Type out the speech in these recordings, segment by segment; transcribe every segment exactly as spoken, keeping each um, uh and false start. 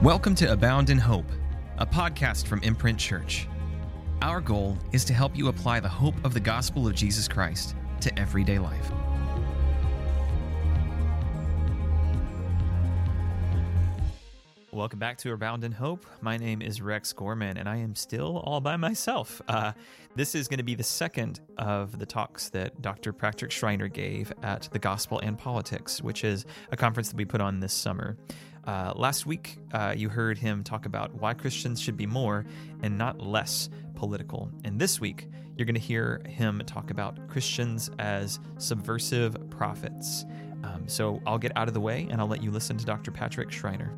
Welcome to Abound in Hope, a podcast from Imprint Church. Our goal is to help you apply the hope of the gospel of Jesus Christ to everyday life. Welcome back to Abound in Hope. My name is Rex Gorman, and I am still all by myself. Uh, this is going to be the second of the talks that Doctor Patrick Schreiner gave at the Gospel and Politics, which is a conference that we put on this summer. Uh, last week, uh, you heard him talk about why Christians should be more and not less political. And this week, you're going to hear him talk about Christians as subversive prophets. Um, so I'll get out of the way, and I'll let you listen to Doctor Patrick Schreiner.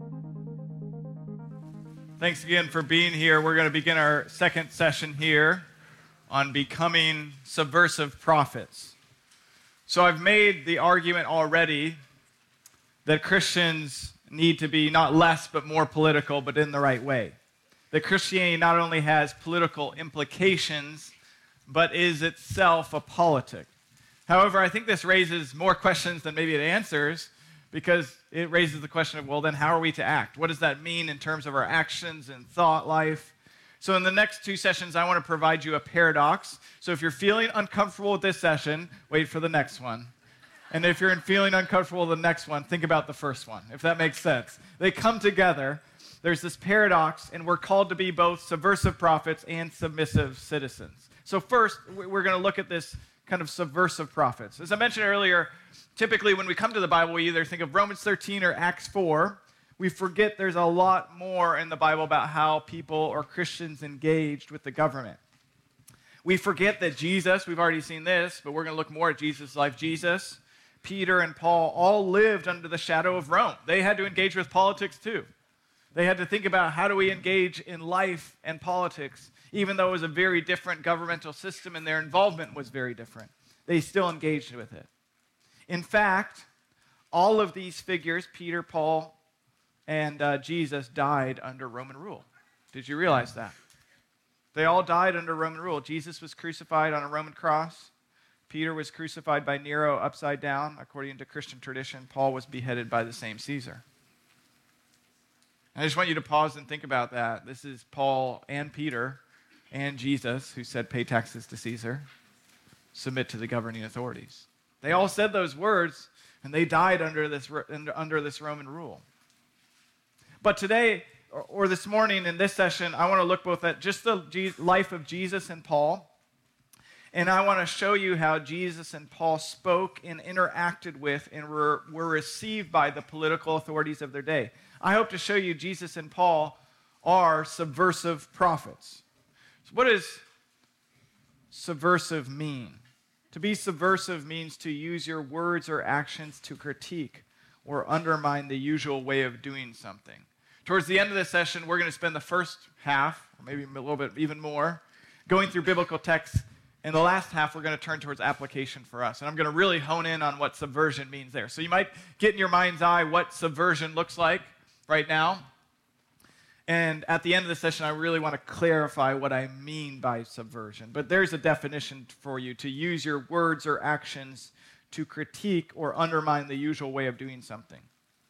Thanks again for being here. We're going to begin our second session here on becoming subversive prophets. So I've made the argument already that Christians need to be not less but more political, but in the right way. That Christianity not only has political implications, but is itself a politic. However, I think this raises more questions than maybe it answers, because it raises the question of, well, then how are we to act? What does that mean in terms of our actions and thought life? So in the next two sessions, I want to provide you a paradox. So if you're feeling uncomfortable with this session, wait for the next one. And if you're feeling uncomfortable with the next one, think about the first one, if that makes sense. They come together. There's this paradox, and we're called to be both subversive prophets and submissive citizens. So first, we're going to look at this kind of subversive prophets. As I mentioned earlier, typically when we come to the Bible, we either think of Romans thirteen or Acts four. We forget there's a lot more in the Bible about how people or Christians engaged with the government. We forget that Jesus, we've already seen this, but we're going to look more at Jesus' life. Jesus, Peter, and Paul all lived under the shadow of Rome. They had to engage with politics too. They had to think about how do we engage in life and politics, even though it was a very different governmental system and their involvement was very different. They still engaged with it. In fact, all of these figures, Peter, Paul, and uh, Jesus, died under Roman rule. Did you realize that? They all died under Roman rule. Jesus was crucified on a Roman cross. Peter was crucified by Nero upside down, according to Christian tradition. Paul was beheaded by the same Caesar. I just want you to pause and think about that. This is Paul and Peter and Jesus who said, pay taxes to Caesar, submit to the governing authorities. They all said those words, and they died under this, under this Roman rule. But today, or this morning in this session, I want to look both at just the life of Jesus and Paul, and I want to show you how Jesus and Paul spoke and interacted with and were, were received by the political authorities of their day. I hope to show you Jesus and Paul are subversive prophets. So what does subversive mean? To be subversive means to use your words or actions to critique or undermine the usual way of doing something. Towards the end of this session, we're going to spend the first half, or maybe a little bit even more, going through biblical texts. In the last half, we're going to turn towards application for us. And I'm going to really hone in on what subversion means there. So you might get in your mind's eye what subversion looks like right now. And at the end of the session, I really want to clarify what I mean by subversion. But there's a definition for you: to use your words or actions to critique or undermine the usual way of doing something.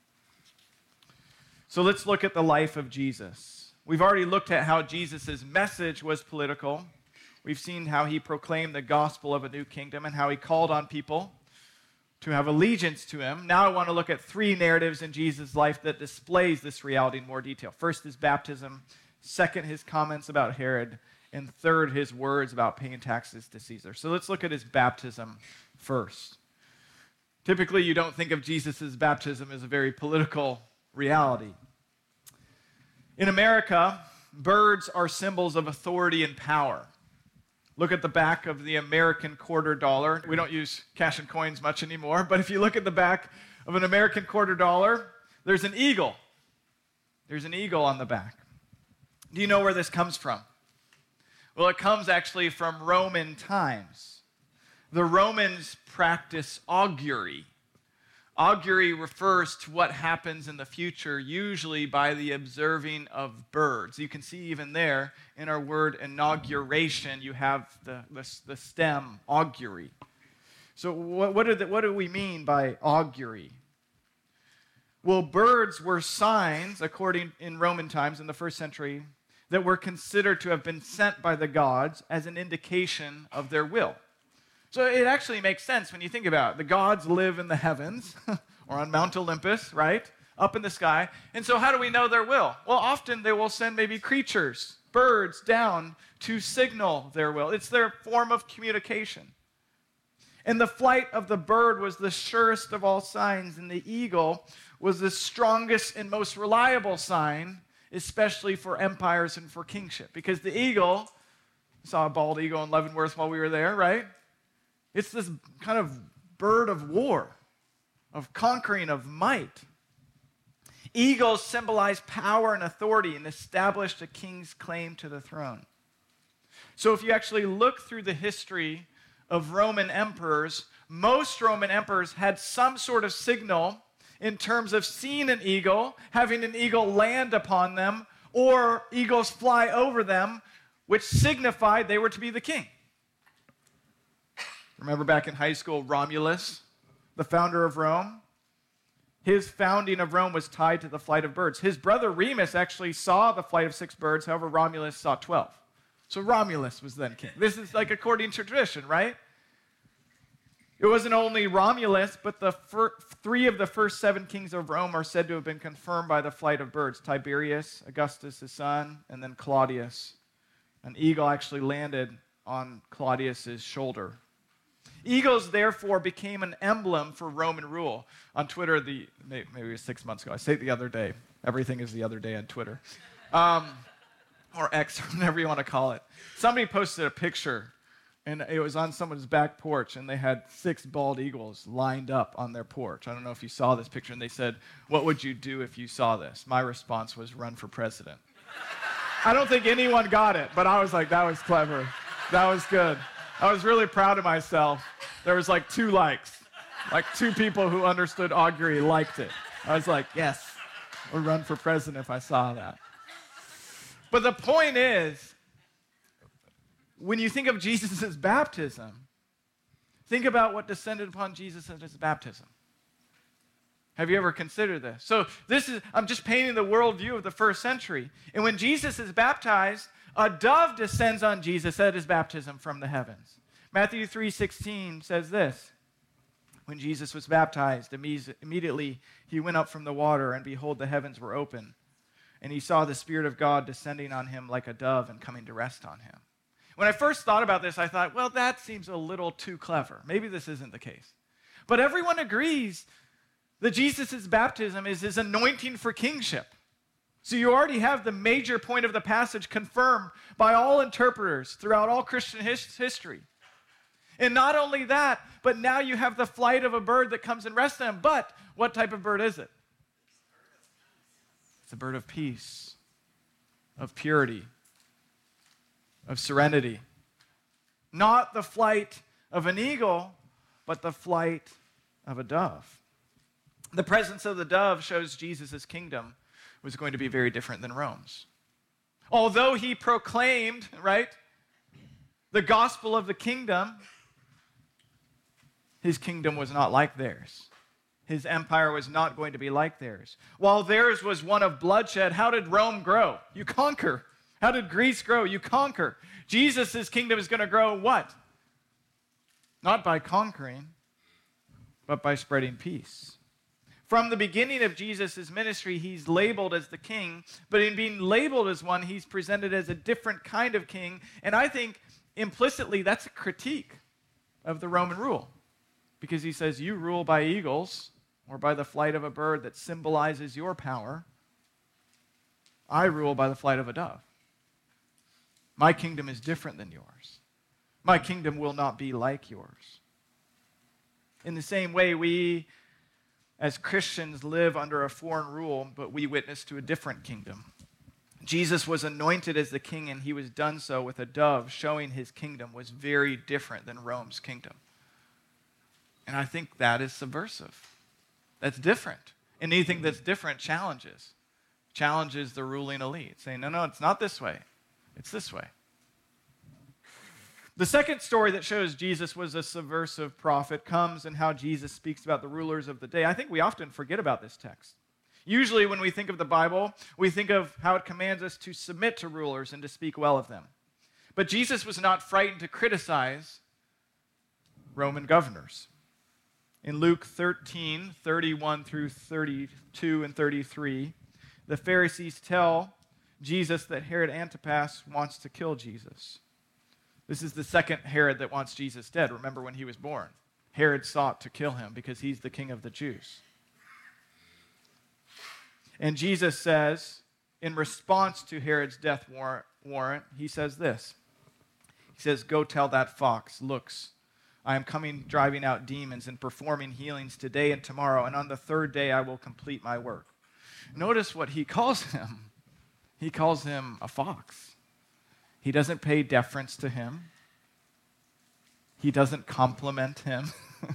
So let's look at the life of Jesus. We've already looked at how Jesus' message was political. We've seen how he proclaimed the gospel of a new kingdom and how he called on people to have allegiance to him. Now I want to look at three narratives in Jesus' life that displays this reality in more detail. First, his baptism. Second, his comments about Herod. And third, his words about paying taxes to Caesar. So let's look at his baptism first. Typically, you don't think of Jesus' baptism as a very political reality. In America, birds are symbols of authority and power. Look at the back of the American quarter dollar. We don't use cash and coins much anymore, but if you look at the back of an American quarter dollar, there's an eagle. There's an eagle on the back. Do you know where this comes from? Well, it comes actually from Roman times. The Romans practiced augury. Augury refers to what happens in the future, usually by the observing of birds. You can see even there in our word inauguration, you have the, the, the stem augury. So what, what, the, what do we mean by augury? Well, birds were signs, according in Roman times in the first century, that were considered to have been sent by the gods as an indication of their will. So it actually makes sense when you think about it. The gods live in the heavens or on Mount Olympus, right? Up in the sky. And so how do we know their will? Well, often they will send maybe creatures, birds, down to signal their will. It's their form of communication. And the flight of the bird was the surest of all signs, and the eagle was the strongest and most reliable sign, especially for empires and for kingship. Because the eagle, we saw a bald eagle in Leavenworth while we were there, right? It's this kind of bird of war, of conquering, of might. Eagles symbolize power and authority and established a king's claim to the throne. So if you actually look through the history of Roman emperors, most Roman emperors had some sort of signal in terms of seeing an eagle, having an eagle land upon them, or eagles fly over them, which signified they were to be the king. Remember back in high school, Romulus, the founder of Rome? His founding of Rome was tied to the flight of birds. His brother Remus actually saw the flight of six birds, however, Romulus saw twelve. So Romulus was then king. This is like according to tradition, right? It wasn't only Romulus, but the fir- three of the first seven kings of Rome are said to have been confirmed by the flight of birds. Tiberius, Augustus, his son, and then Claudius. An eagle actually landed on Claudius's shoulder. Eagles, therefore, became an emblem for Roman rule. On Twitter, the maybe it was six months ago, I say it the other day. Everything is the other day on Twitter. Um, or X, or whatever you want to call it. Somebody posted a picture, and it was on someone's back porch, and they had six bald eagles lined up on their porch. I don't know if you saw this picture, and they said, "What would you do if you saw this?" My response was, "Run for president." I don't think anyone got it, but I was like, that was clever. That was good. I was really proud of myself. There was like two likes. Like two people who understood augury liked it. I was like, yes, I'll run for president if I saw that. But the point is, when you think of Jesus' baptism, think about what descended upon Jesus at his baptism. Have you ever considered this? So this is, I'm just painting the worldview of the first century. And when Jesus is baptized, a dove descends on Jesus at his baptism from the heavens. Matthew three sixteen says this: when Jesus was baptized, immediately he went up from the water, and behold, the heavens were open. And he saw the Spirit of God descending on him like a dove and coming to rest on him. When I first thought about this, I thought, well, that seems a little too clever. Maybe this isn't the case. But everyone agrees that Jesus' baptism is his anointing for kingship. So you already have the major point of the passage confirmed by all interpreters throughout all Christian his- history. And not only that, but now you have the flight of a bird that comes and rests on him. But what type of bird is it? It's a bird of peace, of purity, of serenity. Not the flight of an eagle, but the flight of a dove. The presence of the dove shows Jesus' kingdom was going to be very different than Rome's. Although he proclaimed, right, the gospel of the kingdom, his kingdom was not like theirs. His empire was not going to be like theirs. While theirs was one of bloodshed, how did Rome grow? You conquer. How did Greece grow? You conquer. Jesus' kingdom is going to grow what? Not by conquering, but by spreading peace. From the beginning of Jesus' ministry, he's labeled as the king, but in being labeled as one, he's presented as a different kind of king. And I think implicitly that's a critique of the Roman rule, because he says, you rule by eagles or by the flight of a bird that symbolizes your power. I rule by the flight of a dove. My kingdom is different than yours. My kingdom will not be like yours. In the same way, we as Christians live under a foreign rule, but we witness to a different kingdom. Jesus was anointed as the king, and he was done so with a dove, showing his kingdom was very different than Rome's kingdom. And I think that is subversive. That's different. And anything that's different challenges. Challenges the ruling elite, saying, no, no, it's not this way. It's this way. The second story that shows Jesus was a subversive prophet comes in how Jesus speaks about the rulers of the day. I think we often forget about this text. Usually when we think of the Bible, we think of how it commands us to submit to rulers and to speak well of them. But Jesus was not frightened to criticize Roman governors. In Luke thirteen, thirty-one through thirty-two and thirty-three, the Pharisees tell Jesus that Herod Antipas wants to kill Jesus. This is the second Herod that wants Jesus dead. Remember when he was born? Herod sought to kill him because he's the king of the Jews. And Jesus says, in response to Herod's death warrant, he says this. He says, "Go tell that fox, looks, I am coming driving out demons and performing healings today and tomorrow, and on the third day I will complete my work." Notice what he calls him. He calls him a fox. He doesn't pay deference to him. He doesn't compliment him.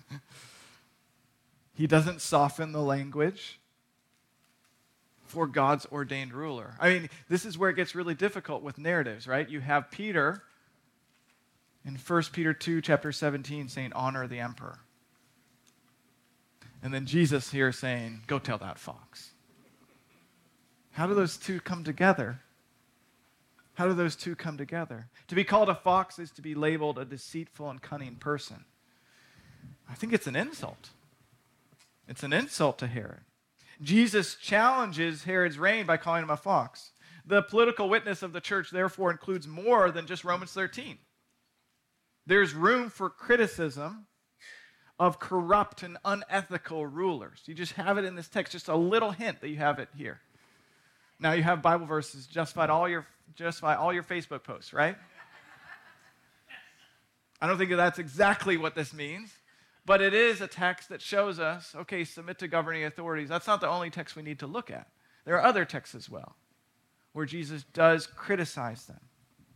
He doesn't soften the language for God's ordained ruler. I mean, this is where it gets really difficult with narratives, right? You have Peter in First Peter two, chapter seventeen, saying, "Honor the emperor." And then Jesus here saying, "Go tell that fox." How do those two come together? How do those two come together? To be called a fox is to be labeled a deceitful and cunning person. I think it's an insult. It's an insult to Herod. Jesus challenges Herod's reign by calling him a fox. The political witness of the church, therefore, includes more than just Romans thirteen. There's room for criticism of corrupt and unethical rulers. You just have it in this text, just a little hint that you have it here. Now you have Bible verses justify all your justify all your Facebook posts, right? I don't think that that's exactly what this means, but it is a text that shows us, okay, submit to governing authorities. That's not the only text we need to look at. There are other texts as well where Jesus does criticize them.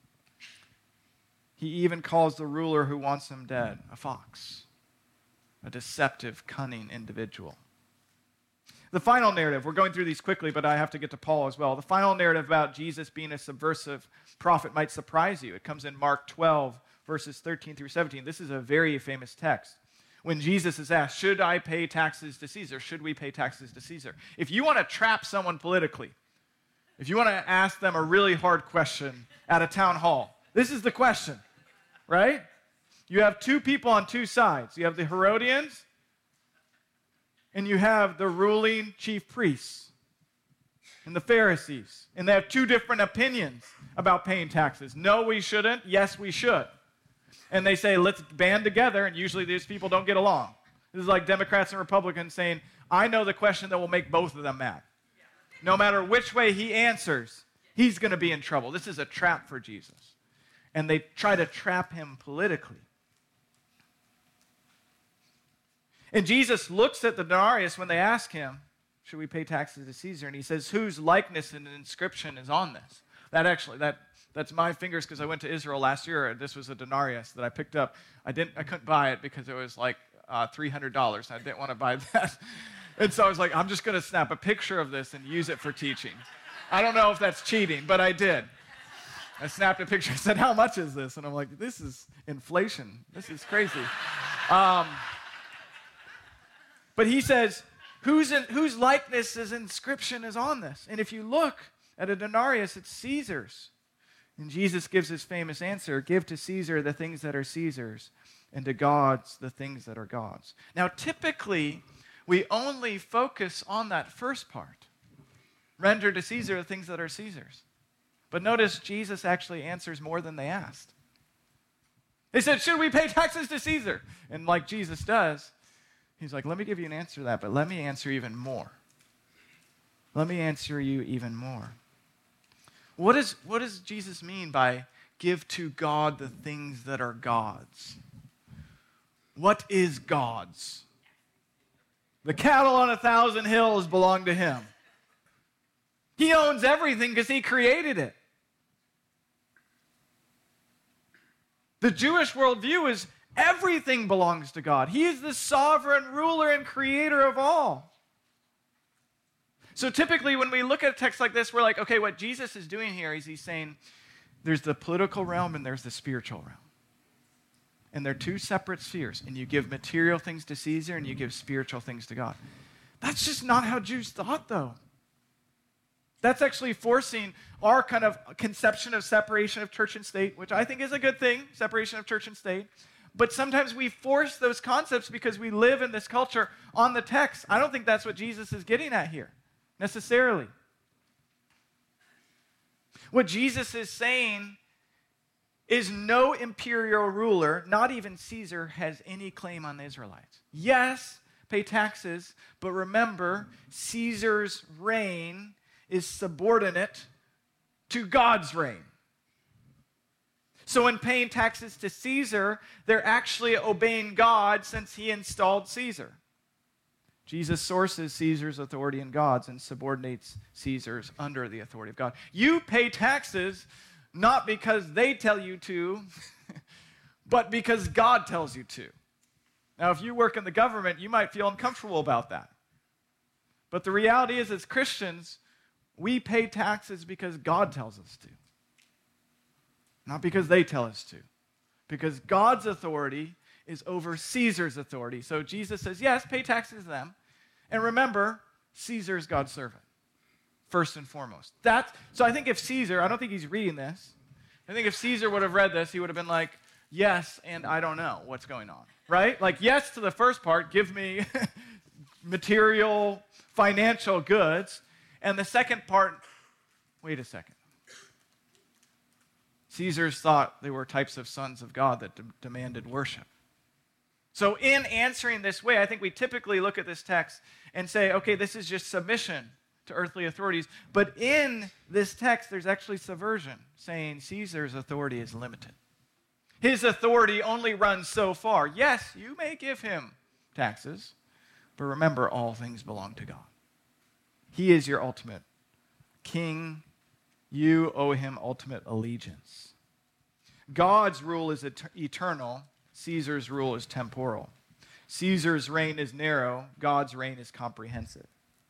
He even calls the ruler who wants him dead a fox, a deceptive, cunning individual. The final narrative, we're going through these quickly, but I have to get to Paul as well. The final narrative about Jesus being a subversive prophet might surprise you. It comes in Mark twelve, verses thirteen through seventeen. This is a very famous text. When Jesus is asked, should I pay taxes to Caesar? Should we pay taxes to Caesar? If you want to trap someone politically, if you want to ask them a really hard question at a town hall, this is the question, right? You have two people on two sides. You have the Herodians, and you have the ruling chief priests and the Pharisees. And they have two different opinions about paying taxes. No, we shouldn't. Yes, we should. And they say, let's band together, and usually these people don't get along. This is like Democrats and Republicans saying, I know the question that will make both of them mad. No matter which way he answers, he's going to be in trouble. This is a trap for Jesus. And they try to trap him politically. And Jesus looks at the denarius when they ask him, should we pay taxes to Caesar? And he says, whose likeness and inscription is on this? That actually, that that's my fingers because I went to Israel last year. This was a denarius that I picked up. I didn't, I couldn't buy it because it was like uh, three hundred dollars. I didn't want to buy that. And so I was like, I'm just going to snap a picture of this and use it for teaching. I don't know if that's cheating, but I did. I snapped a picture. I said, how much is this? And I'm like, this is inflation. This is crazy. Um, But he says, whose, in, whose likeness is inscription is on this? And if you look at a denarius, it's Caesar's. And Jesus gives his famous answer, give to Caesar the things that are Caesar's, and to God's the things that are God's. Now, typically, we only focus on that first part. Render to Caesar the things that are Caesar's. But notice Jesus actually answers more than they asked. They said, should we pay taxes to Caesar? And like Jesus does, he's like, let me give you an answer to that, but let me answer even more. Let me answer you even more. What, is, what does Jesus mean by give to God the things that are God's? What is God's? The cattle on a thousand hills belong to him. He owns everything because he created it. The Jewish worldview is everything belongs to God. He is the sovereign ruler and creator of all. So typically when we look at a text like this, we're like, okay, what Jesus is doing here is he's saying there's the political realm and there's the spiritual realm. And they're two separate spheres. And you give material things to Caesar and you give spiritual things to God. That's just not how Jews thought, though. That's actually forcing our kind of conception of separation of church and state, which I think is a good thing, separation of church and state. But sometimes we force those concepts because we live in this culture on the text. I don't think that's what Jesus is getting at here, necessarily. What Jesus is saying is no imperial ruler, not even Caesar, has any claim on the Israelites. Yes, pay taxes, but remember, Caesar's reign is subordinate to God's reign. So in paying taxes to Caesar, they're actually obeying God since he installed Caesar. Jesus sources Caesar's authority in God's and subordinates Caesar's under the authority of God. You pay taxes not because they tell you to, but because God tells you to. Now, if you work in the government, you might feel uncomfortable about that. But the reality is, as Christians, we pay taxes because God tells us to, not because they tell us to. Because God's authority is over Caesar's authority. So Jesus says, yes, pay taxes to them. And remember, Caesar is God's servant, first and foremost. That's, so I think if Caesar, I don't think he's reading this. I think if Caesar would have read this, he would have been like, yes, and I don't know what's going on, right? Like, yes to the first part, give me material, financial goods. And the second part, wait a second. Caesars thought they were types of sons of God that de- demanded worship. So in answering this way, I think we typically look at this text and say, okay, this is just submission to earthly authorities. But in this text, there's actually subversion, saying Caesar's authority is limited. His authority only runs so far. Yes, you may give him taxes, but remember, all things belong to God. He is your ultimate king. You owe him ultimate allegiance. God's rule is et- eternal. Caesar's rule is temporal. Caesar's reign is narrow. God's reign is comprehensive.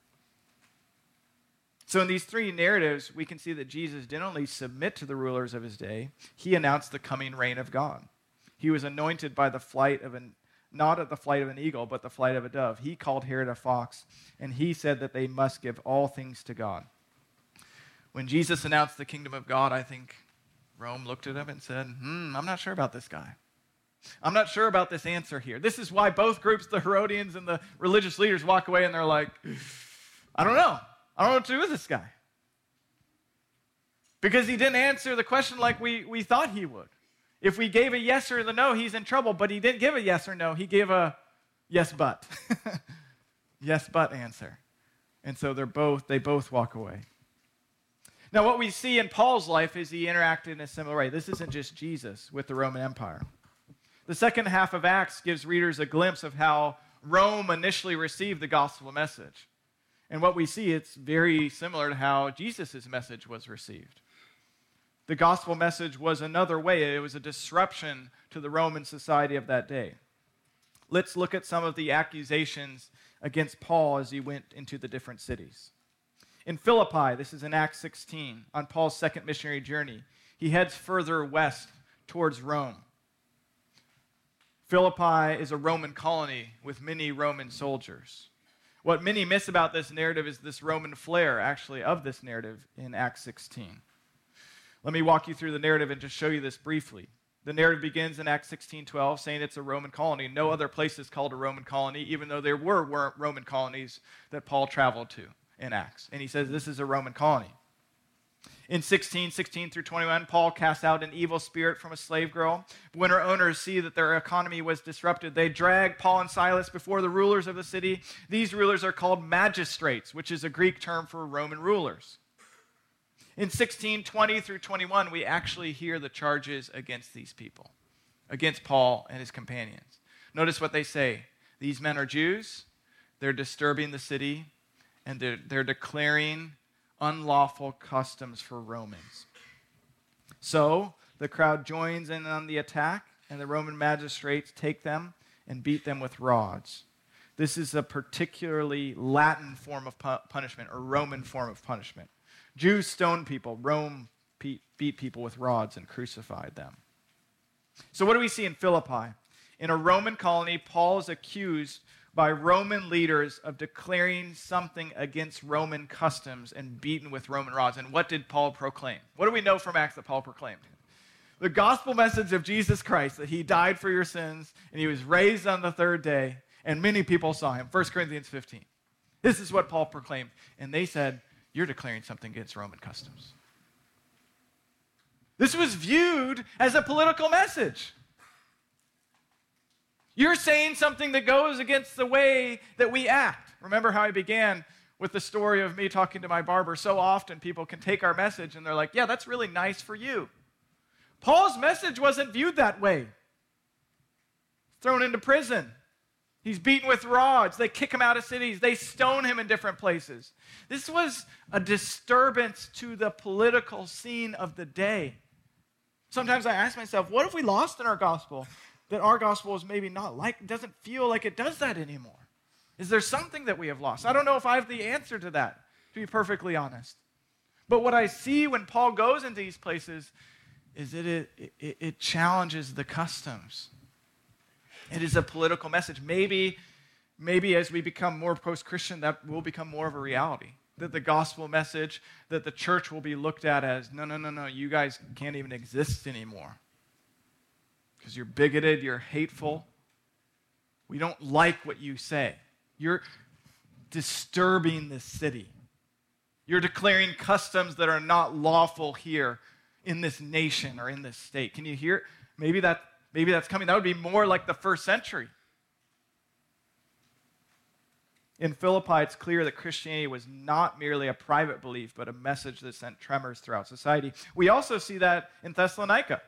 So in these three narratives, we can see that Jesus didn't only submit to the rulers of his day, he announced the coming reign of God. He was anointed by the flight of an not at the flight of an eagle, but the flight of a dove. He called Herod a fox, and he said that they must give all things to God. When Jesus announced the kingdom of God, I think Rome looked at him and said, hmm, I'm not sure about this guy. I'm not sure about this answer here. This is why both groups, the Herodians and the religious leaders, walk away and they're like, I don't know. I don't know what to do with this guy. Because he didn't answer the question like we, we thought he would. If we gave a yes or the no, he's in trouble. But he didn't give a yes or no. He gave a yes, but. Yes, but answer. And so they're both, they both walk away. Now, what we see in Paul's life is he interacted in a similar way. This isn't just Jesus with the Roman Empire. The second half of Acts gives readers a glimpse of how Rome initially received the gospel message. And what we see, it's very similar to how Jesus' message was received. The gospel message was another way. It was a disruption to the Roman society of that day. Let's look at some of the accusations against Paul as he went into the different cities. In Philippi, this is in Acts sixteen, on Paul's second missionary journey, he heads further west towards Rome. Philippi is a Roman colony with many Roman soldiers. What many miss about this narrative is this Roman flair, actually, of this narrative in Acts sixteen. Let me walk you through the narrative and just show you this briefly. The narrative begins in Acts sixteen twelve, saying it's a Roman colony. No other place is called a Roman colony, even though there were Roman colonies that Paul traveled to in Acts. And he says this is a Roman colony. In sixteen, sixteen through twenty-one, Paul casts out an evil spirit from a slave girl. When her owners see that their economy was disrupted, they drag Paul and Silas before the rulers of the city. These rulers are called magistrates, which is a Greek term for Roman rulers. In sixteen twenty through twenty-one, we actually hear the charges against these people, against Paul and his companions. Notice what they say. These men are Jews, they're disturbing the city, and they're, they're declaring unlawful customs for Romans. So the crowd joins in on the attack, and the Roman magistrates take them and beat them with rods. This is a particularly Latin form of pu- punishment, or Roman form of punishment. Jews stoned people. Rome beat people with rods and crucified them. So what do we see in Philippi? In a Roman colony, Paul is accused by Roman leaders of declaring something against Roman customs and beaten with Roman rods. And what did Paul proclaim? What do we know from Acts that Paul proclaimed? The gospel message of Jesus Christ, that he died for your sins and he was raised on the third day, and many people saw him. First Corinthians fifteen. This is what Paul proclaimed. And they said, you're declaring something against Roman customs. This was viewed as a political message. You're saying something that goes against the way that we act. Remember how I began with the story of me talking to my barber? So often people can take our message and they're like, yeah, that's really nice for you. Paul's message wasn't viewed that way. Thrown into prison. He's beaten with rods. They kick him out of cities. They stone him in different places. This was a disturbance to the political scene of the day. Sometimes I ask myself, what have we lost in our gospel? That our gospel is maybe not like, doesn't feel like it does that anymore. Is there something that we have lost? I don't know if I have the answer to that, to be perfectly honest. But what I see when Paul goes into these places is that it, it, it challenges the customs. It is a political message. Maybe, maybe as we become more post-Christian, that will become more of a reality. That the gospel message, that the church will be looked at as, no, no, no, no, you guys can't even exist anymore. Because you're bigoted, you're hateful. We don't like what you say. You're disturbing this city. You're declaring customs that are not lawful here in this nation or in this state. Can you hear? Maybe that, maybe that's coming. That would be more like the first century. In Philippi, it's clear that Christianity was not merely a private belief, but a message that sent tremors throughout society. We also see that in Thessalonica.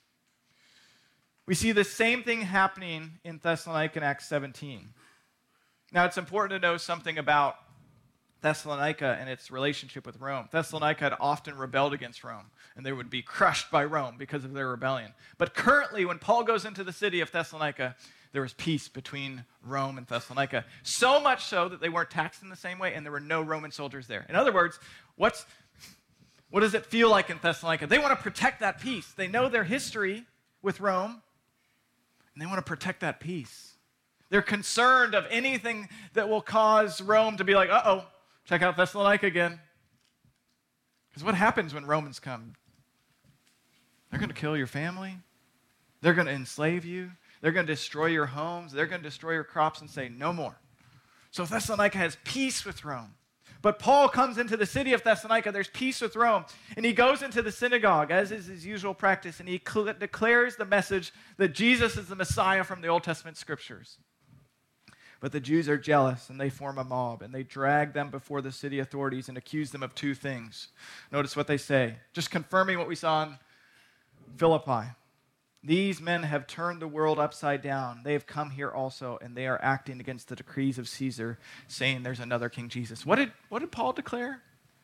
We see the same thing happening in Thessalonica in Acts seventeen. Now, it's important to know something about Thessalonica and its relationship with Rome. Thessalonica had often rebelled against Rome, and they would be crushed by Rome because of their rebellion. But currently, when Paul goes into the city of Thessalonica, there was peace between Rome and Thessalonica. So much so that they weren't taxed in the same way, and there were no Roman soldiers there. In other words, what's, what does it feel like in Thessalonica? They want to protect that peace. They know their history with Rome, and they want to protect that peace. They're concerned of anything that will cause Rome to be like, uh-oh, check out Thessalonica again. Because what happens when Romans come? They're going to kill your family. They're going to enslave you. They're going to destroy your homes. They're going to destroy your crops and say, no more. So Thessalonica has peace with Rome. But Paul comes into the city of Thessalonica. There's peace with Rome. And he goes into the synagogue, as is his usual practice, and he cl- declares the message that Jesus is the Messiah from the Old Testament scriptures. But the Jews are jealous, and they form a mob, and they drag them before the city authorities and accuse them of two things. Notice what they say, just confirming what we saw in Philippi. These men have turned the world upside down. They have come here also, and they are acting against the decrees of Caesar, saying there's another King Jesus. What did, what did Paul declare?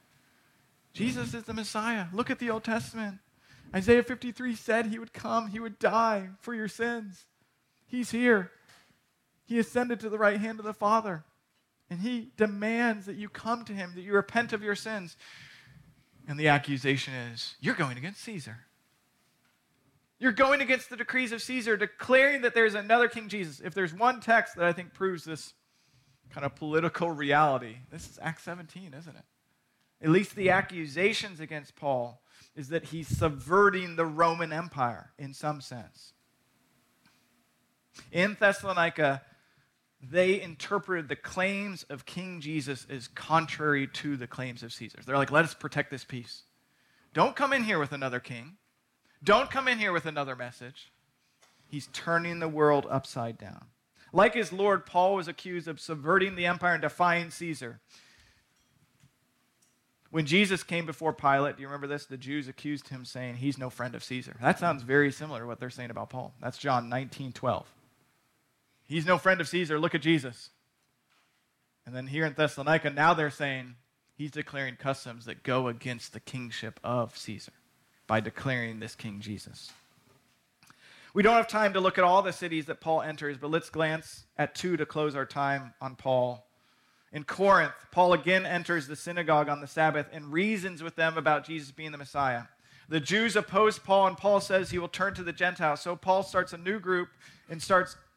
Jesus is the Messiah. Look at the Old Testament. Isaiah fifty-three said he would come, he would die for your sins. He's here. He ascended to the right hand of the Father, and he demands that you come to him, that you repent of your sins. And the accusation is, you're going against Caesar. You're going against the decrees of Caesar, declaring that there's another King Jesus. If there's one text that I think proves this kind of political reality, this is Acts seventeen, isn't it? At least the accusations against Paul is that he's subverting the Roman Empire in some sense. In Thessalonica, they interpreted the claims of King Jesus as contrary to the claims of Caesar. They're like, let us protect this peace. Don't come in here with another king. Don't come in here with another message. He's turning the world upside down. Like his Lord, Paul was accused of subverting the empire and defying Caesar. When Jesus came before Pilate, do you remember this? The Jews accused him, saying he's no friend of Caesar. That sounds very similar to what they're saying about Paul. That's John nineteen twelve. He's no friend of Caesar. Look at Jesus. And then here in Thessalonica, now they're saying he's declaring customs that go against the kingship of Caesar by declaring this King Jesus. We don't have time to look at all the cities that Paul enters, but let's glance at two to close our time on Paul. In Corinth, Paul again enters the synagogue on the Sabbath and reasons with them about Jesus being the Messiah. The Jews oppose Paul, and Paul says he will turn to the Gentiles. So Paul starts a new group and starts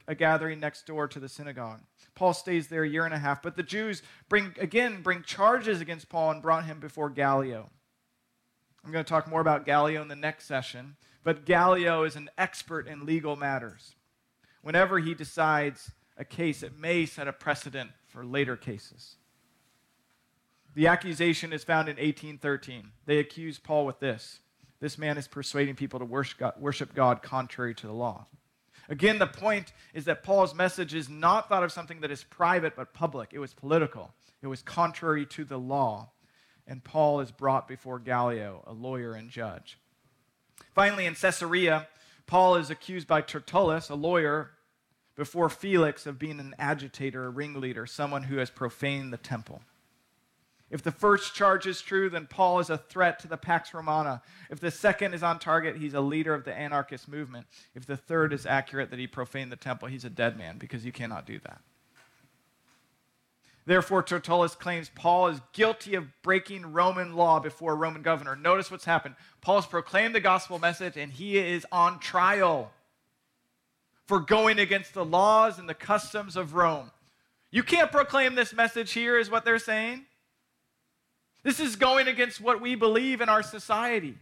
a gathering next door to the synagogue. Paul stays there a year and a half, but the Jews bring again bring charges against Paul and brought him before Gallio. I'm going to talk more about Gallio in the next session, but Gallio is an expert in legal matters. Whenever he decides a case, it may set a precedent for later cases. The accusation is found in eighteen thirteen. They accuse Paul with this. This man is persuading people to worship God, worship God contrary to the law. Again, the point is that Paul's message is not thought of something that is private but public. It was political. It was contrary to the law. And Paul is brought before Gallio, a lawyer and judge. Finally, in Caesarea, Paul is accused by Tertullus, a lawyer, before Felix of being an agitator, a ringleader, someone who has profaned the temple. If the first charge is true, then Paul is a threat to the Pax Romana. If the second is on target, he's a leader of the anarchist movement. If the third is accurate, that he profaned the temple, he's a dead man, because you cannot do that. Therefore, Tertullus claims Paul is guilty of breaking Roman law before a Roman governor. Notice what's happened. Paul has proclaimed the gospel message, and he is on trial for going against the laws and the customs of Rome. You can't proclaim this message here, is what they're saying. This is going against what we believe in our society.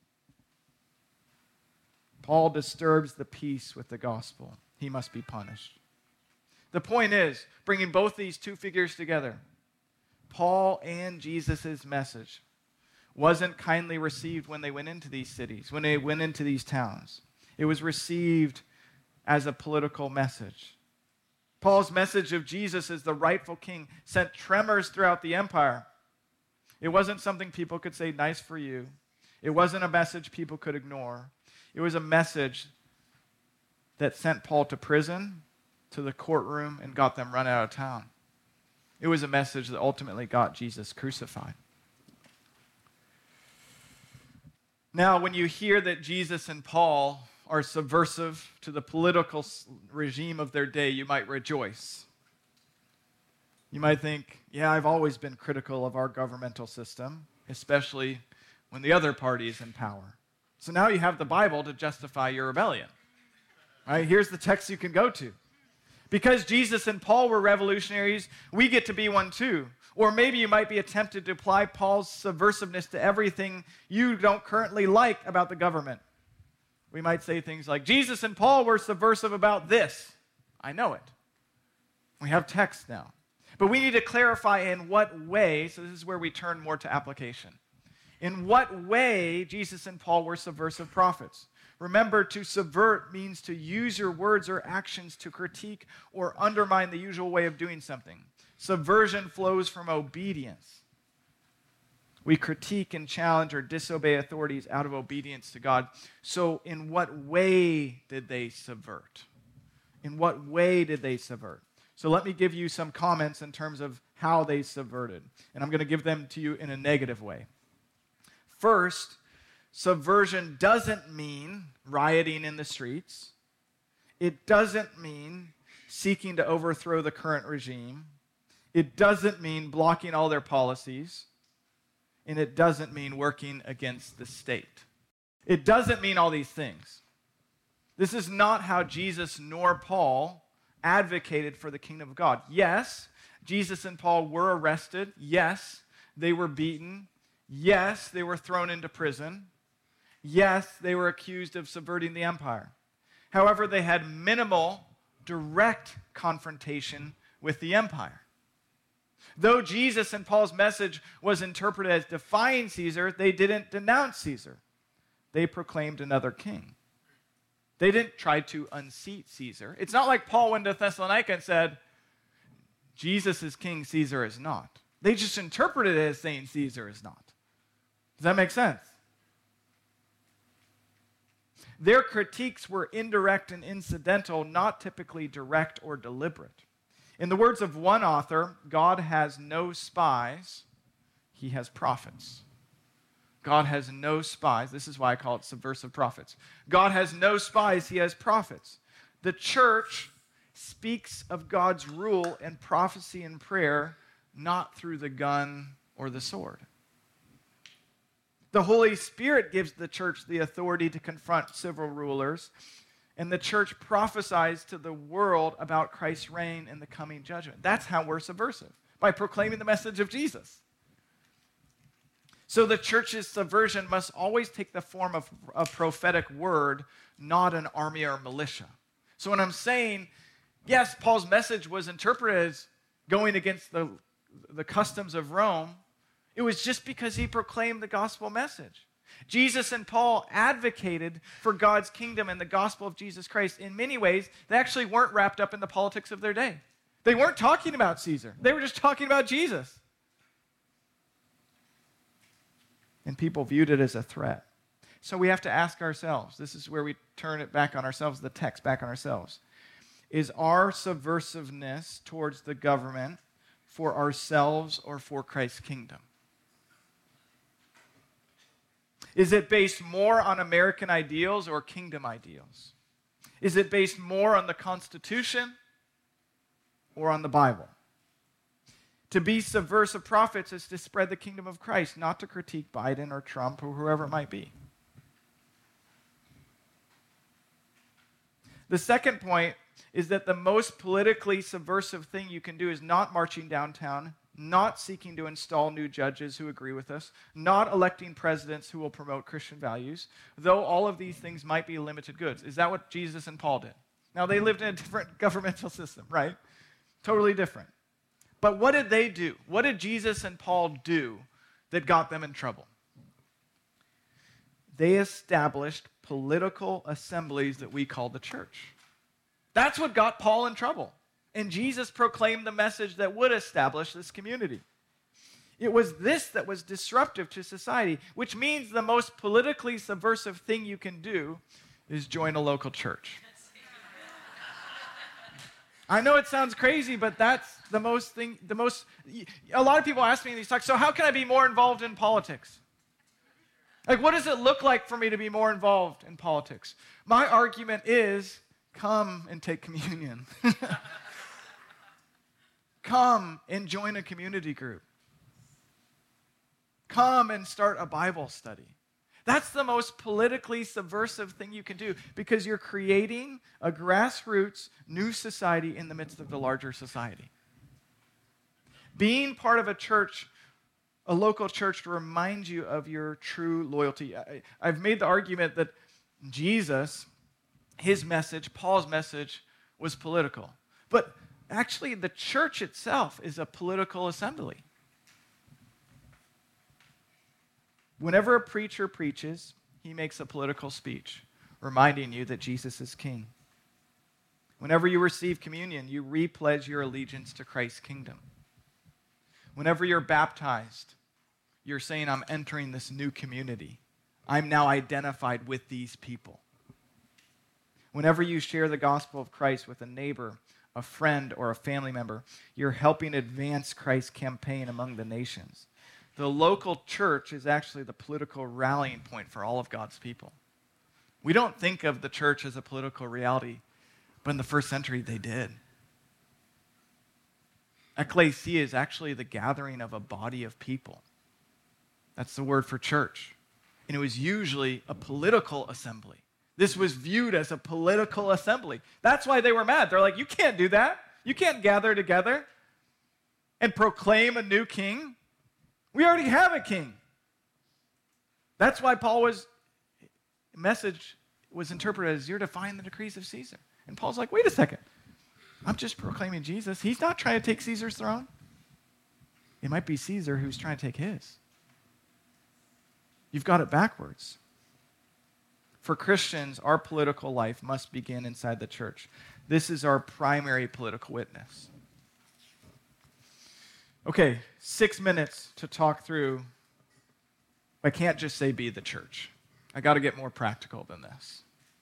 Paul disturbs the peace with the gospel. He must be punished. The point is, bringing both these two figures together, Paul and Jesus' message wasn't kindly received when they went into these cities, when they went into these towns. It was received as a political message. Paul's message of Jesus as the rightful king sent tremors throughout the empire. It wasn't something people could say, nice for you. It wasn't a message people could ignore. It was a message that sent Paul to prison, to the courtroom, and got them run out of town. It was a message that ultimately got Jesus crucified. Now, when you hear that Jesus and Paul are subversive to the political regime of their day, you might rejoice. You might think, yeah, I've always been critical of our governmental system, especially when the other party is in power. So now you have the Bible to justify your rebellion. Right? Here's the text you can go to. Because Jesus and Paul were revolutionaries, we get to be one too. Or maybe you might be tempted to apply Paul's subversiveness to everything you don't currently like about the government. We might say things like, Jesus and Paul were subversive about this. I know it. We have text now. But we need to clarify in what way, so this is where we turn more to application. In what way Jesus and Paul were subversive prophets? Remember, to subvert means to use your words or actions to critique or undermine the usual way of doing something. Subversion flows from obedience. We critique and challenge or disobey authorities out of obedience to God. So in what way did they subvert? In what way did they subvert? So let me give you some comments in terms of how they subverted. And I'm going to give them to you in a negative way. First, subversion doesn't mean rioting in the streets. It doesn't mean seeking to overthrow the current regime. It doesn't mean blocking all their policies. And it doesn't mean working against the state. It doesn't mean all these things. This is not how Jesus nor Paul advocated for the kingdom of God. Yes, Jesus and Paul were arrested. Yes, they were beaten. Yes, they were thrown into prison. Yes, they were accused of subverting the empire. However, they had minimal direct confrontation with the empire. Though Jesus and Paul's message was interpreted as defying Caesar, they didn't denounce Caesar. They proclaimed another king. They didn't try to unseat Caesar. It's not like Paul went to Thessalonica and said, Jesus is king, Caesar is not. They just interpreted it as saying Caesar is not. Does that make sense? Their critiques were indirect and incidental, not typically direct or deliberate. In the words of one author, God has no spies, he has prophets. God has no spies. This is why I call it subversive prophets. God has no spies, he has prophets. The church speaks of God's rule and prophecy and prayer, not through the gun or the sword. The Holy Spirit gives the church the authority to confront civil rulers And the church prophesies to the world about Christ's reign and the coming judgment. That's how we're subversive, by proclaiming the message of Jesus. So the church's subversion must always take the form of a prophetic word, not an army or militia. So when I'm saying, yes, Paul's message was interpreted as going against the, the customs of Rome, it was just because he proclaimed the gospel message. Jesus and Paul advocated for God's kingdom and the gospel of Jesus Christ. In many ways, they actually weren't wrapped up in the politics of their day. They weren't talking about Caesar. They were just talking about Jesus. And people viewed it as a threat. So we have to ask ourselves, this is where we turn it back on ourselves, the text back on ourselves. Is our subversiveness towards the government for ourselves or for Christ's kingdom? Is it based more on American ideals or kingdom ideals? Is it based more on the Constitution or on the Bible? To be subversive prophets is to spread the kingdom of Christ, not to critique Biden or Trump or whoever it might be. The second point is that the most politically subversive thing you can do is not marching downtown, not seeking to install new judges who agree with us, not electing presidents who will promote Christian values, though all of these things might be limited goods. Is that what Jesus and Paul did? Now, they lived in a different governmental system, right? Totally different. But what did they do? What did Jesus and Paul do that got them in trouble? They established political assemblies that we call the church. That's what got Paul in trouble. And Jesus proclaimed the message that would establish this community. It was this that was disruptive to society, which means the most politically subversive thing you can do is join a local church. I know it sounds crazy, but that's the most thing, the most, a lot of people ask me in these talks, so how can I be more involved in politics? Like, what does it look like for me to be more involved in politics? My argument is, come and take communion. Come and join a community group. Come and start a Bible study. That's the most politically subversive thing you can do because you're creating a grassroots new society in the midst of the larger society. Being part of a church, a local church, to remind you of your true loyalty. I, I've made the argument that Jesus, his message, Paul's message, was political. But actually, the church itself is a political assembly. Whenever a preacher preaches, he makes a political speech, reminding you that Jesus is king. Whenever you receive communion, you repledge your allegiance to Christ's kingdom. Whenever you're baptized, you're saying, I'm entering this new community. I'm now identified with these people. Whenever you share the gospel of Christ with a neighbor, a friend, or a family member, you're helping advance Christ's campaign among the nations. The local church is actually the political rallying point for all of God's people. We don't think of the church as a political reality, but in the first century they did. Ecclesia is actually the gathering of a body of people. That's the word for church. And it was usually a political assembly. This was viewed as a political assembly. That's why they were mad. They're like, you can't do that. You can't gather together and proclaim a new king. We already have a king. That's why Paul's message was interpreted as, you're defying the decrees of Caesar. And Paul's like, wait a second. I'm just proclaiming Jesus. He's not trying to take Caesar's throne. It might be Caesar who's trying to take his. You've got it backwards. For Christians, our political life must begin inside the church. This is our primary political witness. Okay, six minutes to talk through. I can't just say be the church. I got to get more practical than this.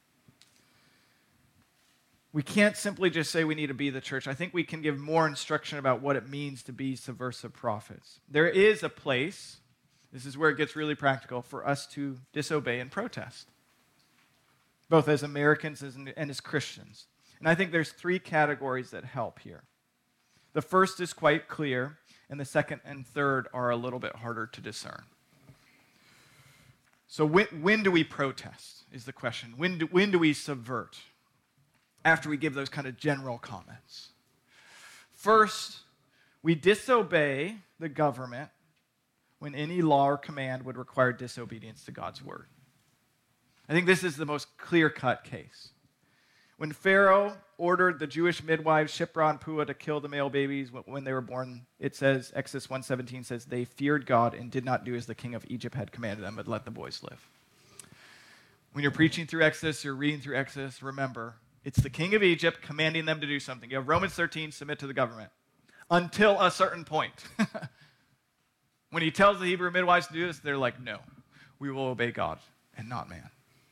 We can't simply just say we need to be the church. I think we can give more instruction about what it means to be subversive prophets. There is a place, this is where it gets really practical, for us to disobey and protest, both as Americans and as Christians. And I think there's three categories that help here. The first is quite clear, and the second and third are a little bit harder to discern. So when, when do we protest is the question. When do, when do we subvert? after we give those kind of general comments. First, we disobey the government when any law or command would require disobedience to God's word. I think this is the most clear-cut case. When Pharaoh ordered the Jewish midwives, Shiphrah and Puah, to kill the male babies when they were born, it says, Exodus one seventeen says, they feared God and did not do as the king of Egypt had commanded them, but let the boys live. When you're preaching through Exodus, you're reading through Exodus, remember, it's the king of Egypt commanding them to do something. You have Romans thirteen, submit to the government, until a certain point. When he tells the Hebrew midwives to do this, they're like, no, we will obey God and not man.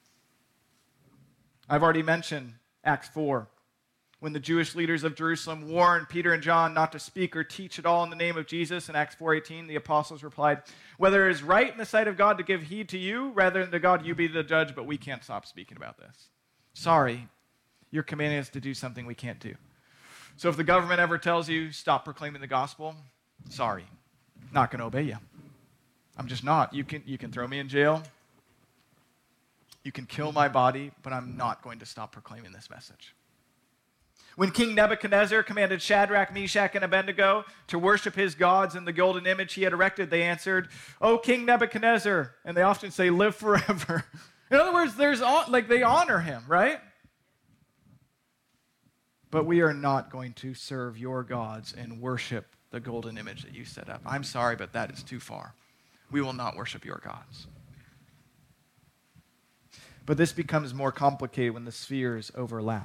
I've already mentioned Acts four, when the Jewish leaders of Jerusalem warned Peter and John not to speak or teach at all in the name of Jesus. In Acts four eighteen, the apostles replied, whether it is right in the sight of God to give heed to you, rather than to God you be the judge, but we can't stop speaking about this. Sorry, you're commanding us to do something we can't do. So if the government ever tells you, stop proclaiming the gospel, sorry, not going to obey you. I'm just not. You can, you can throw me in jail. You can kill my body, but I'm not going to stop proclaiming this message. When King Nebuchadnezzar commanded Shadrach, Meshach, and Abednego to worship his gods in the golden image he had erected, they answered, "O King Nebuchadnezzar," and they often say, "Live forever." In other words, there's like they honor him, right? But we are not going to serve your gods and worship the golden image that you set up. I'm sorry, but that is too far. We will not worship your gods. But this becomes more complicated when the spheres overlap.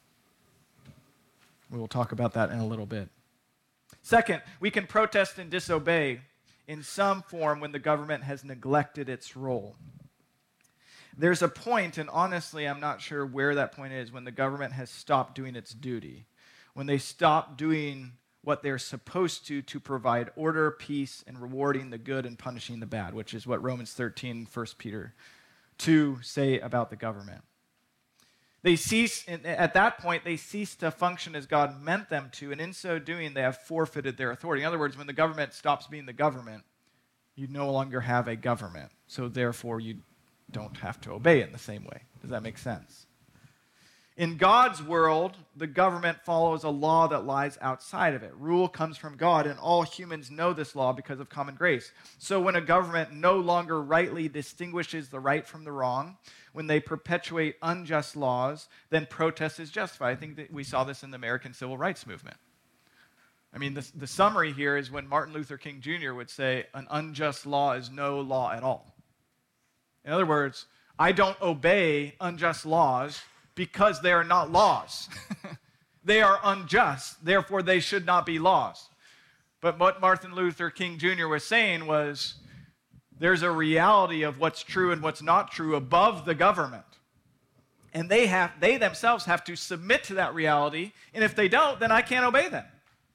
We will talk about that in a little bit. Second, we can protest and disobey in some form when the government has neglected its role. There's a point, and honestly, I'm not sure where that point is, when the government has stopped doing its duty, when they stop doing what they're supposed to to provide order, peace, and rewarding the good and punishing the bad, which is what Romans thirteen and First Peter two say about the government. They cease, at that point, they cease to function as God meant them to, and in so doing, they have forfeited their authority. In other words, when the government stops being the government, you no longer have a government, so therefore you don't have to obey it in the same way. Does that make sense? In God's world, the government follows a law that lies outside of it. Rule comes from God, and all humans know this law because of common grace. So when a government no longer rightly distinguishes the right from the wrong, when they perpetuate unjust laws, then protest is justified. I think that we saw this in the American Civil Rights Movement. I mean, the, the summary here is when Martin Luther King Junior would say, an unjust law is no law at all. In other words, I don't obey unjust laws because they are not laws. They are unjust, therefore they should not be laws. But what Martin Luther King Junior was saying was, there's a reality of what's true and what's not true above the government. And they have, they themselves have to submit to that reality, and if they don't, then I can't obey them.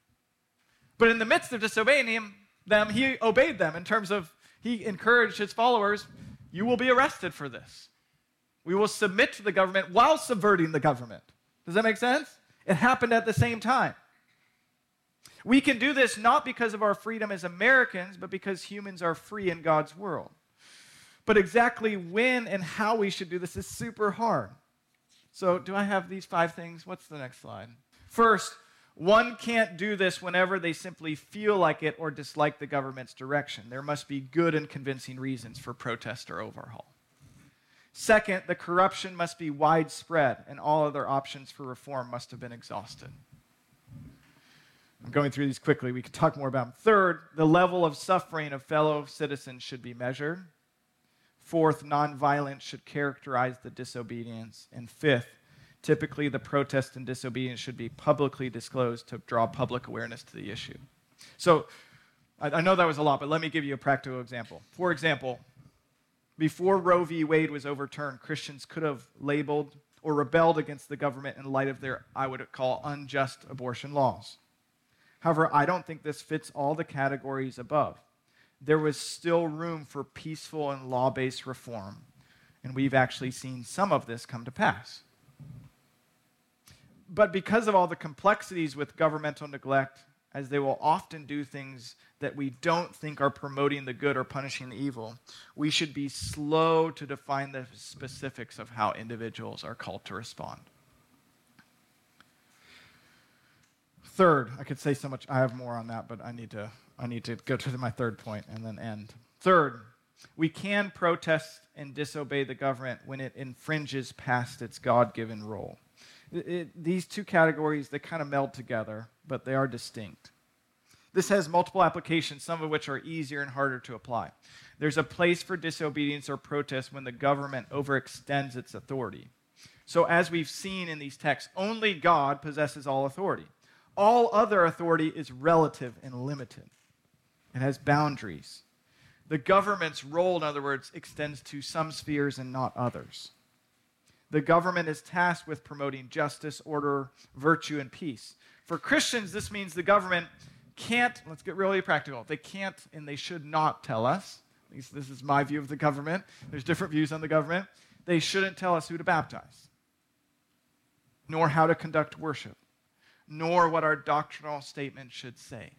But in the midst of disobeying him, them, he obeyed them in terms of, he encouraged his followers, you will be arrested for this. We will submit to the government while subverting the government. Does that make sense? It happened at the same time. We can do this not because of our freedom as Americans, but because humans are free in God's world. But exactly when and how we should do this is super hard. So do I have these five things? What's the next slide? First, one can't do this whenever they simply feel like it or dislike the government's direction. There must be good and convincing reasons for protest or overhaul. Second, the corruption must be widespread, and all other options for reform must have been exhausted. I'm going through these quickly. We can talk more about them. Third, the level of suffering of fellow citizens should be measured. Fourth, nonviolence should characterize the disobedience. And fifth, typically the protest and disobedience should be publicly disclosed to draw public awareness to the issue. So I, I know that was a lot, but let me give you a practical example. For example, before Roe v. Wade was overturned, Christians could have labeled or rebelled against the government in light of their, I would call, unjust abortion laws. However, I don't think this fits all the categories above. There was still room for peaceful and law-based reform, and we've actually seen some of this come to pass. But because of all the complexities with governmental neglect, as they will often do things that we don't think are promoting the good or punishing the evil, we should be slow to define the specifics of how individuals are called to respond. Third, I could say so much. I have more on that, but I need to I need to go to my third point and then end. Third, we can protest and disobey the government when it infringes past its God-given role. It, it, these two categories, they kind of meld together, but they are distinct. This has multiple applications, some of which are easier and harder to apply. There's a place for disobedience or protest when the government overextends its authority. So as we've seen in these texts, only God possesses all authority. All other authority is relative and limited. It has boundaries. The government's role, in other words, extends to some spheres and not others. The government is tasked with promoting justice, order, virtue, and peace. For Christians, this means the government can't, let's get really practical, they can't and they should not tell us, at least this is my view of the government, there's different views on the government, they shouldn't tell us who to baptize, nor how to conduct worship, nor what our doctrinal statement should say.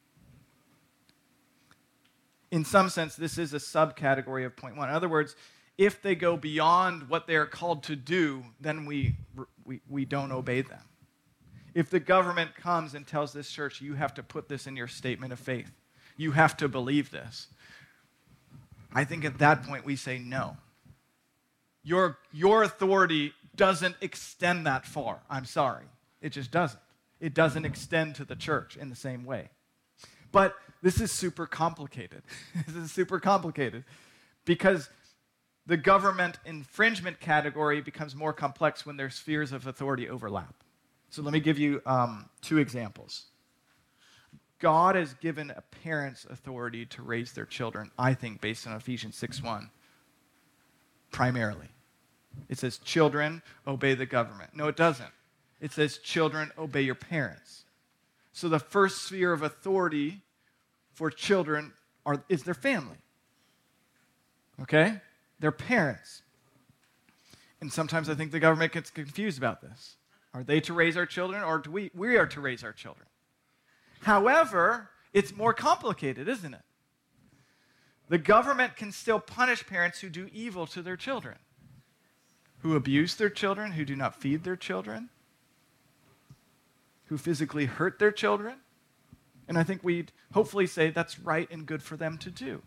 In some sense, this is a subcategory of point one. In other words, if they go beyond what they are called to do, then we, we, we don't obey them. If the government comes and tells this church, you have to put this in your statement of faith, you have to believe this, I think at that point we say no. Your, your authority doesn't extend that far. I'm sorry. It just doesn't. It doesn't extend to the church in the same way. But this is super complicated. This is super complicated because the government infringement category becomes more complex when their spheres of authority overlap. So let me give you um, two examples. God has given parents authority to raise their children, I think, based on Ephesians six one, primarily. It says, children, obey the government. No, it doesn't. It says, children, obey your parents. So the first sphere of authority for children are, is their family. Okay? Their parents. And sometimes I think the government gets confused about this. Are they to raise our children, or do we, we are to raise our children? However, it's more complicated, isn't it? The government can still punish parents who do evil to their children, who abuse their children, who do not feed their children, who physically hurt their children. And I think we'd hopefully say that's right and good for them to do.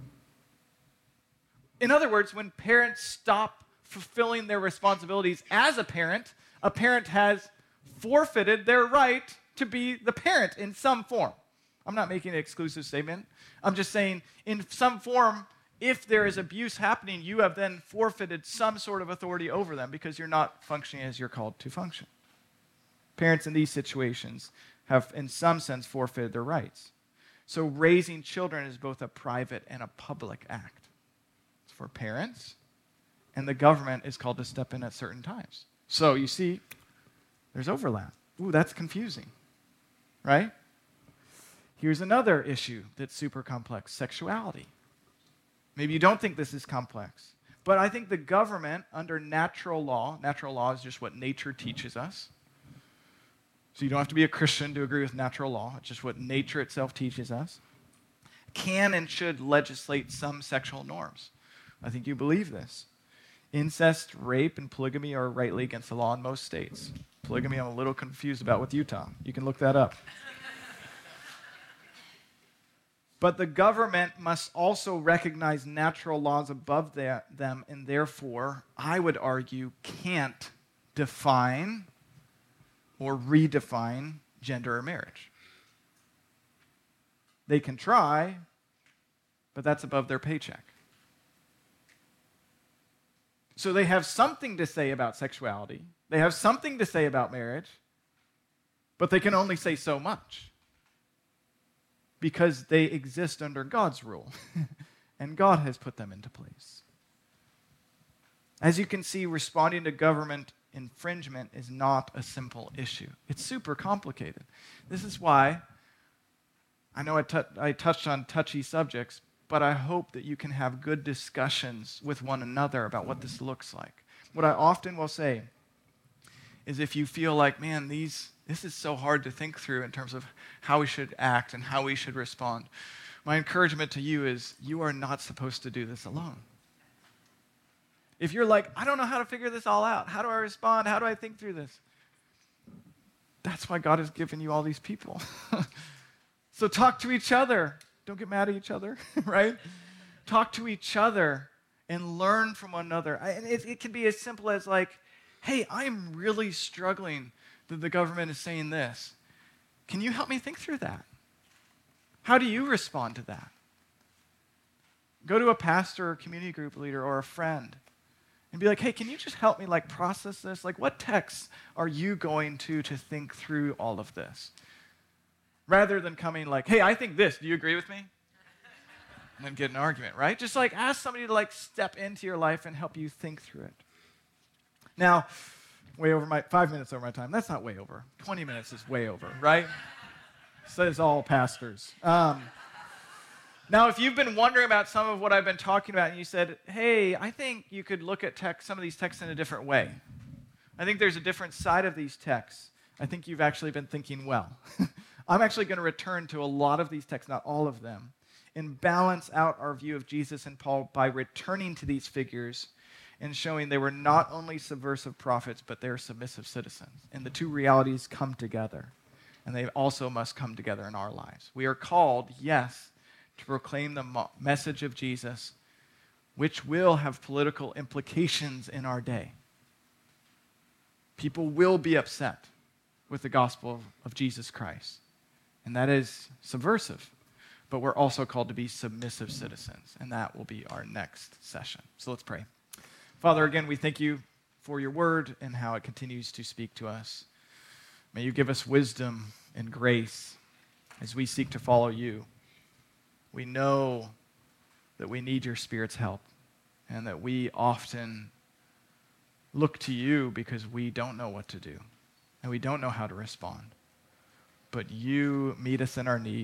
In other words, when parents stop fulfilling their responsibilities as a parent, a parent has forfeited their right to be the parent in some form. I'm not making an exclusive statement. I'm just saying in some form, if there is abuse happening, you have then forfeited some sort of authority over them because you're not functioning as you're called to function. Parents in these situations have, in some sense, forfeited their rights. So raising children is both a private and a public act. It's for parents, and the government is called to step in at certain times. So you see, there's overlap. Ooh, that's confusing, right? Here's another issue that's super complex, sexuality. Maybe you don't think this is complex, but I think the government, under natural law, natural law is just what nature teaches us. So you don't have to be a Christian to agree with natural law. It's just what nature itself teaches us. Can and should legislate some sexual norms. I think you believe this. Incest, rape, and polygamy are rightly against the law in most states. Polygamy, I'm a little confused about with Utah. You can look that up. But the government must also recognize natural laws above their, them, and therefore, I would argue, can't define or redefine gender or marriage. They can try, but that's above their paycheck. So they have something to say about sexuality. They have something to say about marriage, but they can only say so much because they exist under God's rule, and God has put them into place. As you can see, responding to government infringement is not a simple issue. It's super complicated. This is why I know I, t- I touched on touchy subjects, but I hope that you can have good discussions with one another about what this looks like. What I often will say is if you feel like, man, these this is so hard to think through in terms of how we should act and how we should respond, my encouragement to you is you are not supposed to do this alone. If you're like, I don't know how to figure this all out. How do I respond? How do I think through this? That's why God has given you all these people. So talk to each other. Don't get mad at each other, right? Talk to each other and learn from one another. And it, it can be as simple as like, hey, I'm really struggling that the government is saying this. Can you help me think through that? How do you respond to that? Go to a pastor or community group leader or a friend and be like, hey, can you just help me like process this? Like, what texts are you going to to think through all of this? Rather than coming like, hey, I think this. Do you agree with me? And then get an argument, right? Just like ask somebody to like step into your life and help you think through it. Now, way over my, five minutes over my time. That's not way over. twenty minutes is way over, right? Says all pastors. Um, now, if you've been wondering about some of what I've been talking about and you said, hey, I think you could look at text, some of these texts in a different way. I think there's a different side of these texts. I think you've actually been thinking well. I'm actually going to return to a lot of these texts, not all of them, and balance out our view of Jesus and Paul by returning to these figures and showing they were not only subversive prophets, but they're submissive citizens. And the two realities come together, and they also must come together in our lives. We are called, yes, to proclaim the mo- message of Jesus, which will have political implications in our day. People will be upset with the gospel of, of Jesus Christ, and that is subversive. But we're also called to be submissive citizens, and that will be our next session. So let's pray. Father, again, we thank you for your word and how it continues to speak to us. May you give us wisdom and grace as we seek to follow you. We know that we need your Spirit's help and that we often look to you because we don't know what to do and we don't know how to respond. But you meet us in our need.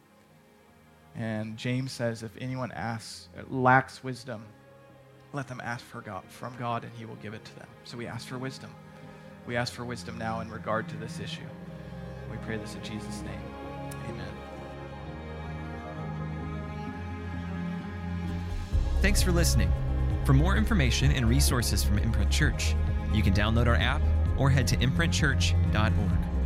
And James says, if anyone asks, lacks wisdom, let them ask for God, from God, and he will give it to them. So we ask for wisdom. We ask for wisdom now in regard to this issue. We pray this in Jesus' name. Amen. Thanks for listening. For more information and resources from Imprint Church, you can download our app or head to imprint church dot org.